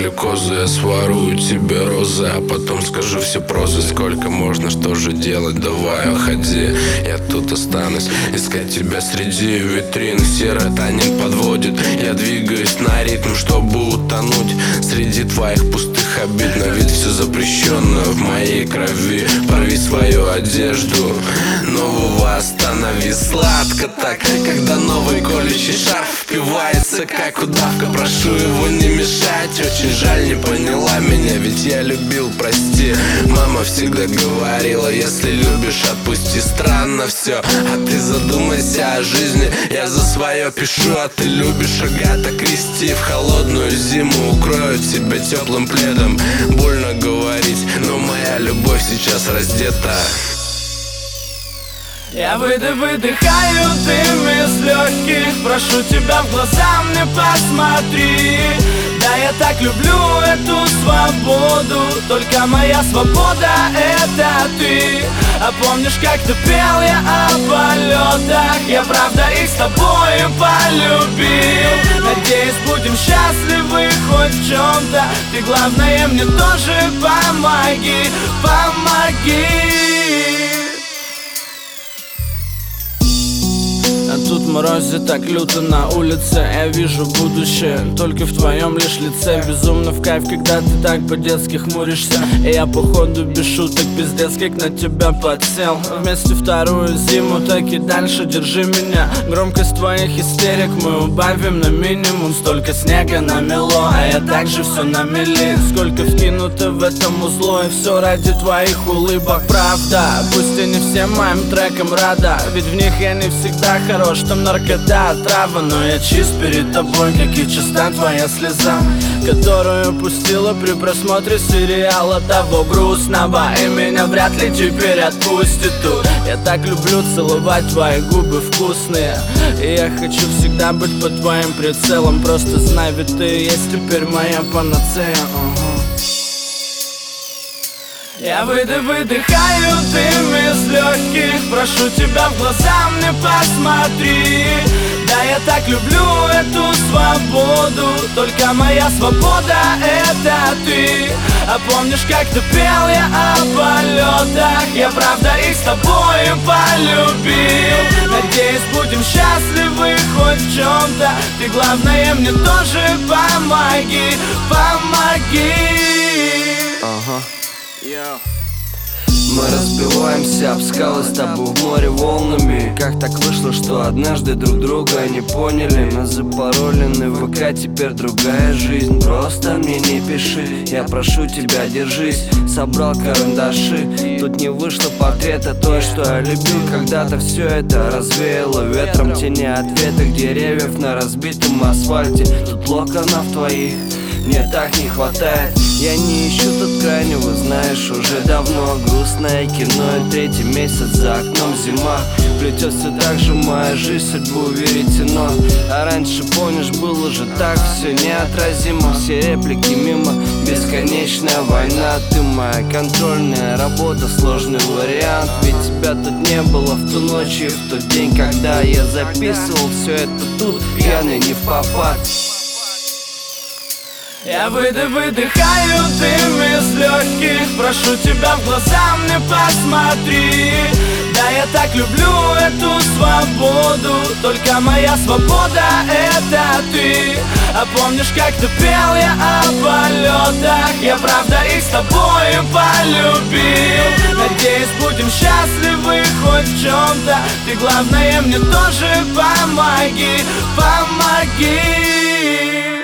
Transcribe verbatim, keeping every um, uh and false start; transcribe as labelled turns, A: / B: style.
A: глюкозы. Я сворую тебе розы, а потом скажу все прозы. Сколько можно, что же делать, давай уходи. Я тут останусь, искать тебя среди витрин. Серотонин подводит, я двигаюсь на ритм, чтобы утонуть среди твоих пустых обид. На вид все запрещено в моей крови. Порви свою одежду, нового останови. Сладко так, когда новый колющий шарф впивается, как удавка. Прошу его не мешать, очень жаль, не поняла меня, ведь я любил, прости. Мама всегда говорила, если любишь, отпусти. Странно все, а ты задумайся о жизни. Я за свое пишу, а ты любишь. Агата Кристи. В холодную зиму укрою тебя теплым пледом. Больно говорить, но моя любовь сейчас раздета.
B: Я выйду, выдыхаю дым из легких. Прошу тебя, в глаза мне посмотри. Да, я так люблю эту свободу. Только моя свобода — это ты. А помнишь, как ты пел я о полетах? Я правда их с тобой полюбил. Надеюсь, будем счастливы хоть в чем-то. Ты, главное, мне тоже помоги, помоги. А тут морозит так люто на улице. Я вижу будущее только в твоем лишь лице. Безумно в кайф, когда ты так по-детски хмуришься. И я походу без шуток пиздец как на тебя подсел. Вместе вторую зиму, так и дальше держи меня. Громкость твоих истерик мы убавим на минимум. Столько снега намело, а я также все на мели. Сколько вкинуто в этом узло, и все ради твоих улыбок. Правда, пусть и не всем моим трекам рада, ведь в них я не всегда хорош. Там наркота, трава, но я чист перед тобой, как и чиста твоя слеза, которую пустила при просмотре сериала того грустного. И меня вряд ли теперь отпустит тут. Я так люблю целовать твои губы вкусные. И я хочу всегда быть под твоим прицелом. Просто знай, ведь ты есть теперь моя панацея. uh-huh. Я выйду, выдыхаю дым из легких. Прошу тебя, в глаза мне посмотри. Да, я так люблю эту свободу. Только моя свобода — это ты. А помнишь, как ты пел я о полетах? Я правда их с тобой полюбил. Надеюсь, будем счастливы хоть в чем-то. Ты, главное, мне тоже помоги, помоги.
C: Ага. Yeah. Мы разбиваемся об скалы с тобой в море волнами. Как так вышло, что однажды друг друга не поняли? Нас запаролены в ВК, теперь другая жизнь. Просто мне не пиши, я прошу тебя, держись. Собрал карандаши, тут не вышло портрета той, что я любил когда-то. Все это развеяло ветром, тени ответок деревьев на разбитом асфальте. Тут локонов твоих мне так не хватает. Я не ищу тут крайнего, знаешь, уже давно. Грустное кино и третий месяц за окном зима. Плетет все так же моя жизнь, судьбу веретено. А раньше, помнишь, было же так все неотразимо. Все реплики мимо, бесконечная война. Ты моя контрольная работа, сложный вариант. Ведь тебя тут не было в ту ночь и в тот день, когда я записывал все это тут, пьяный не в попад.
B: Я выйду, выдыхаю дым из легких. Прошу тебя, в глаза мне посмотри. Да, я так люблю эту свободу. Только моя свобода — это ты. А помнишь, как ты пел я о полетах? Я правда их с тобой полюбил. Надеюсь, будем счастливы хоть в чем-то. Ты, главное, мне тоже помоги, помоги.